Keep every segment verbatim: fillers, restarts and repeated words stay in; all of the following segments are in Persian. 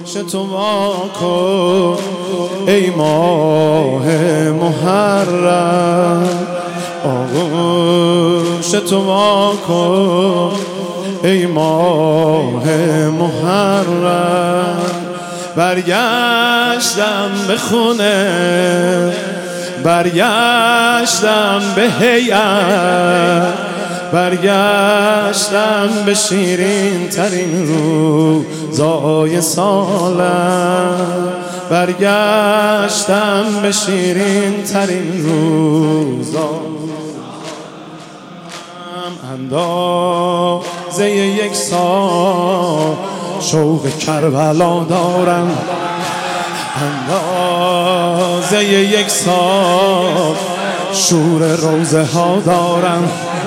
تو واکن ای ماه محرم، آغوش تو واکن ای ماه محرم. برگشتم به خونه، برگشتم به هیئت، برگشتم به شیرین ترین روزای سالم، برگشتم به شیرین ترین روزا. اندازه یک سال شوق کربلا دارم، اندازه یک سال شور روزه ها دارم،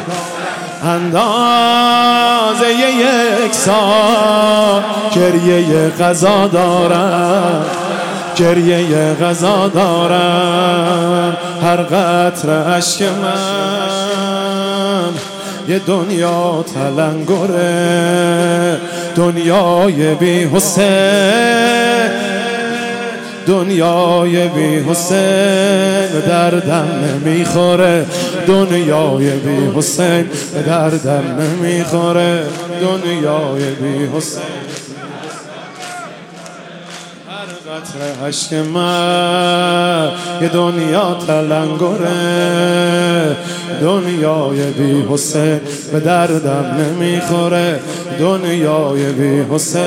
اندازه یک سال گریه غذا دارم، گریه غذا دارم. هر قطره اشک من یه دنیا تلنگره، دنیای بی حسین، دنیای بی حسین به دردم نمیخوره، دنیای بی حسین به دردم نمیخوره، دنیای بی حسین. هر قطره اشک من یه دنیا تلنگره، دنیای بی حسین به دردم نمیخوره، دنیای بی حسین.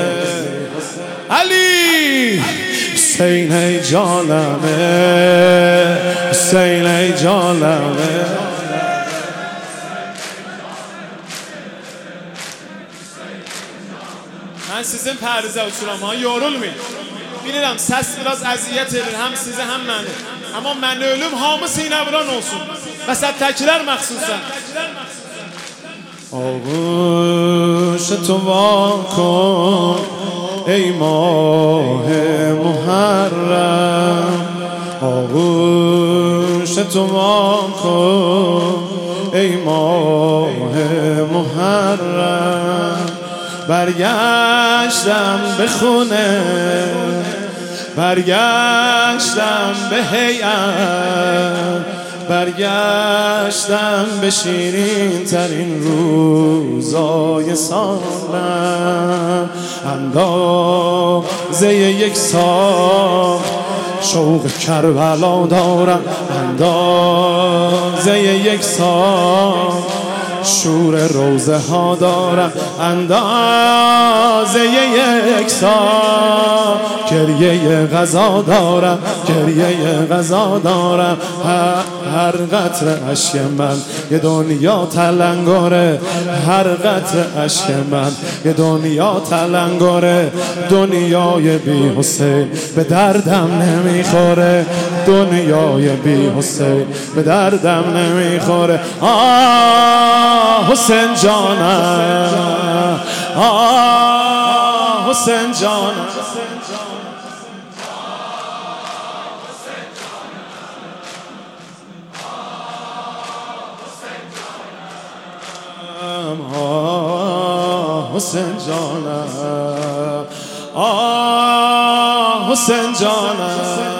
علی حسین ای جانمه، حسین ای جانمه. Ben sizin pərizə uçuram, ha, yorulmayın. Bilirəm, səs biraz əziyyət edir, həm sizə, həm məni. Amma mən ölüm, hamı sinə vuran olsun. Vəsətdəkilər məxsusən. آغوش تو واکن ای ماه محرم، آغوش تو واکن ای ماه محرم. برگشتم به خونه، برگشتم به هیئت، برگشتم به شیرین ترین روزای سالم. اندازه یک سال شوق کربلا دارم، اندازه یک سال شور روزه ها دارم، اندازه یک سال گریه غذا دارم، گریه غذا دارم. هر قطره اشک من یه دنیا تلنگره، هر قطره اشک من یه دنیا تلنگره، دنیای بی حسین به دردم نمیخوره، دنیای بی حسین به دردم نمیخوره. آه حسین جانم، آه حسین جانم، آه حسین جانم، آه حسین جانم.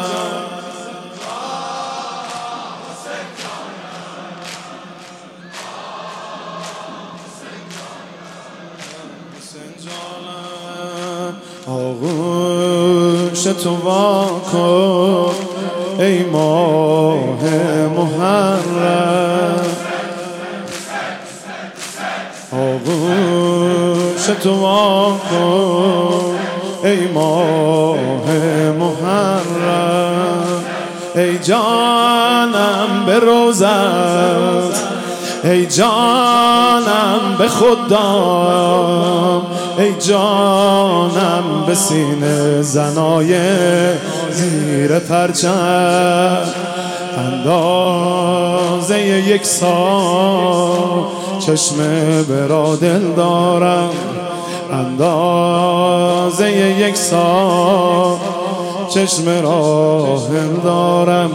آغوش تو واکن ای ماه محرم، آغوش تو واکن ای ماه محرم. ای جانم به روزت، ای جانم به خدام، ای جانم به سینه زنای زیر پرچم. اندازه یک سال چشم برا دل دارم، اندازه یک سال چشم راحل دارم،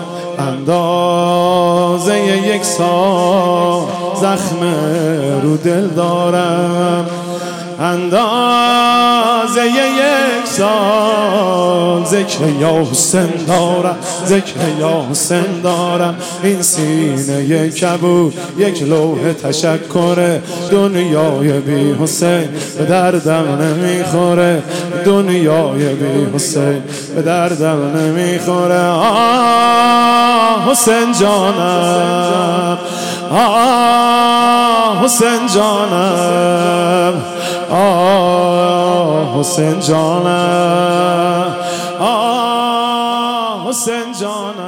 اندازه یک سال زخم رو دل دارم، اندازه یک سال ذکر یا حسین دارم، ذکر یا حسین دارم. این سینه کبود یک لوح تشکره، دنیای بی حسین به دردم نمیخوره، دنیای بی حسین به دردم نمیخوره. آه حسین جانم، آه حسین جانم، آه حسین جانم، آه حسین جانم.